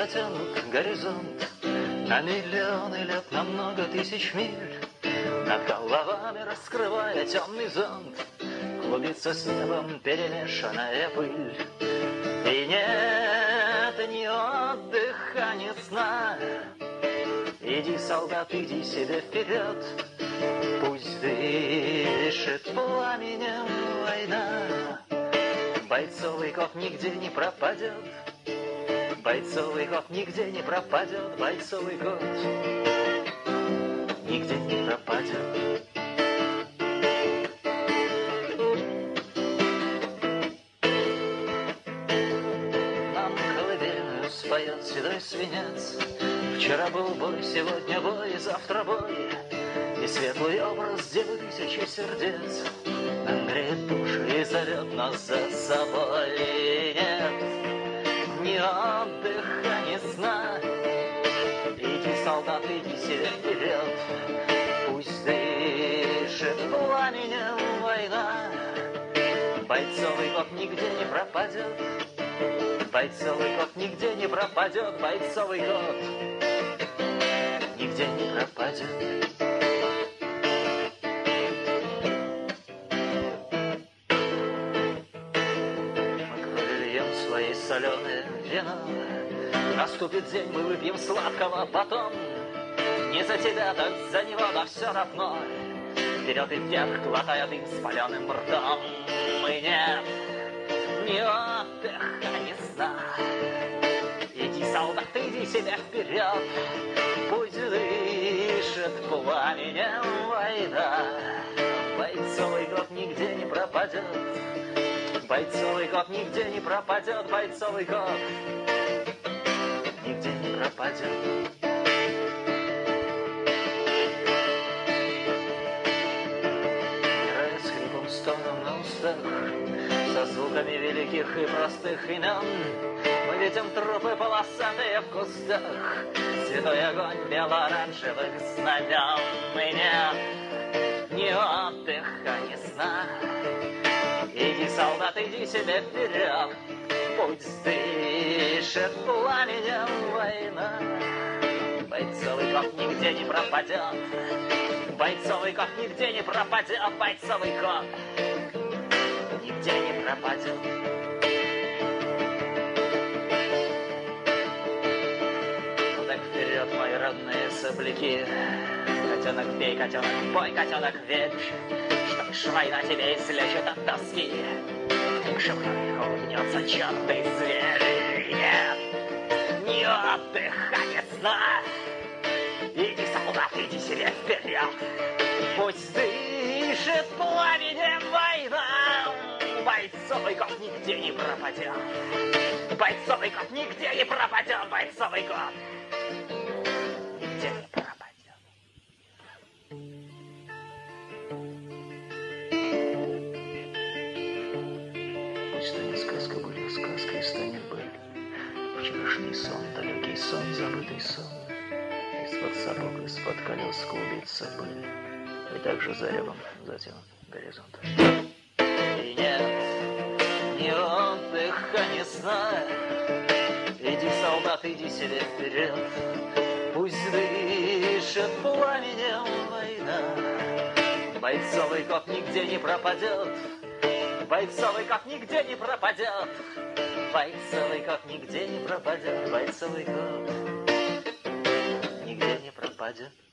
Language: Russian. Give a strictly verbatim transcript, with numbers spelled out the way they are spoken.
протянут горизонт на миллионы лет, на много тысяч миль. Над головами раскрывая темный зонт, клубится с небом перемешанная пыль. И нет ни отдыха, ни сна. Иди, солдат, иди себе вперед, пусть дышит пламенем война. Бойцовый кот нигде не пропадет, бойцовый кот нигде не пропадет, бойцовый кот нигде не пропадет. Нам колыбельную споет седой свинец. Вчера был бой, сегодня бой, завтра бой, и светлый образ девы тысячи сердец нам греет души и зовет нас за собой. И нет ни отдыха, ни сна. Иди, солдат, иди себе вперед, пусть дышит пламенем война. Бойцовый кот нигде не пропадет, бойцовый кот нигде не пропадет, бойцовый кот нигде не пропадет. Свои соленые вино. Наступит день, мы выпьем сладкого потом. Не за тебя, так за него, да все равно. Вперед и вверх, глотая дым с паленым ртом. И нет ни отдыха, ни сна. Иди, солдат, иди себе вперед, пусть дышит пламенем война. Бойцовый год нигде не пропадет, бойцовый кот нигде не пропадет, бойцовый кот нигде не пропадет. Играя с хрипом, стоном на устах, со звуками великих и простых имен, мы видим трупы полосатые в кустах, святой огонь бело-оранжевых знамен. И нет ни отдыха, ни сна. Иди, солдат, иди себе вперед, пусть дышит пламенем война. Бойцовый кот нигде не пропадет, бойцовый кот нигде не пропадет, бойцовый кот нигде не пропадет. Ну так вперед, мои родные сопляки, котенок бей, котенок бой, котенок верь, что война тебе излечит от тоски. Шепной улыбнется черный зверь. Нет ни отдыха, ни сна. Иди, солдат, иди себе вперед, пусть дышит пламенем война. Бойцовый кот нигде не пропадет, бойцовый кот нигде не пропадет, бойцовый кот нигде не пропадет. Станет сказка, будет сказкой, станет быль. Вчерашний сон, далекий сон, забытый сон. Из-под сапог, из-под колес клубится пыль. И также за рябом затянут горизонт. И нет ни отдыха, ни сна. Иди, солдат, иди себе вперед, пусть дышит пламенем война. Бойцовый кот нигде не пропадет, бойцовый кот нигде не пропадет, бойцовый кот нигде не пропадет, бойцовый кот нигде не пропадет.